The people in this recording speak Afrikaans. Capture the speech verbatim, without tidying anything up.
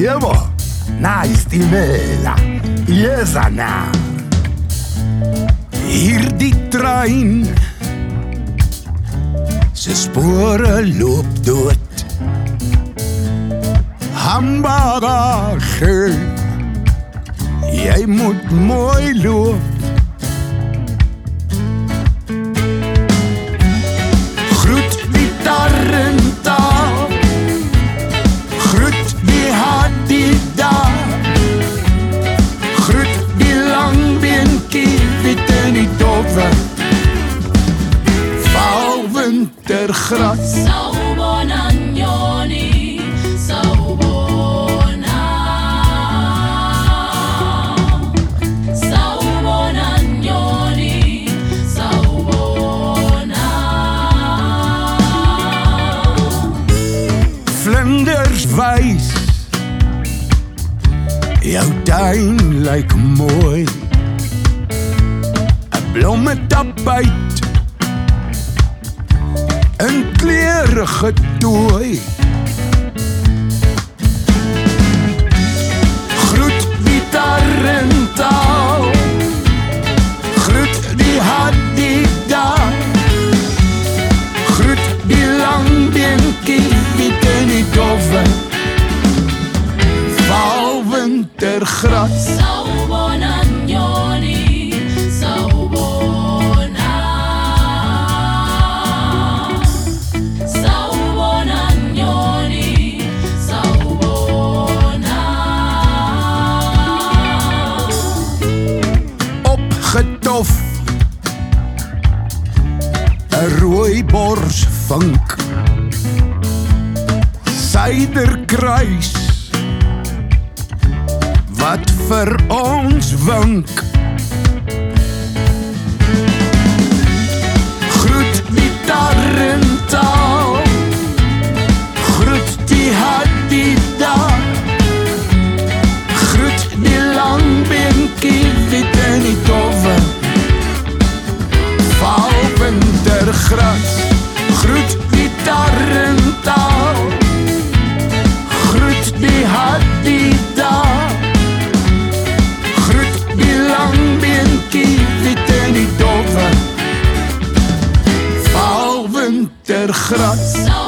Evo, naistimela, jezana. Hierdie trein, se spore loop dood. Hamburger, jy moet mooi loop. Groet die tarrentaal, groet die hadida, groet die langbeenkie wit in die doffe, val wintergras. Sawubona nyoni, sawubona. Sawubona nyoni, sawubona. Vlinders wys, jou tuin lyk mooi. 'n Blommetapijt, 'n kleurige tooi. Groet die tarrentaal, groet die hadida, groet die langbeenkie wit in die doffe, val wintergras. Sawubona nyoni, sawubona. Sawubona nyoni, sawubona. Opgetof, 'n rooi borsvink, suiderkruis wat vir ons wink. Groet die tarrentaal, groet die hadida, groet die langbeenkie wit in die doffe, val wintergras. Groet die tarrentaal, groet die hadida, groet die langbeenkie wit in die doffe, val wintergras.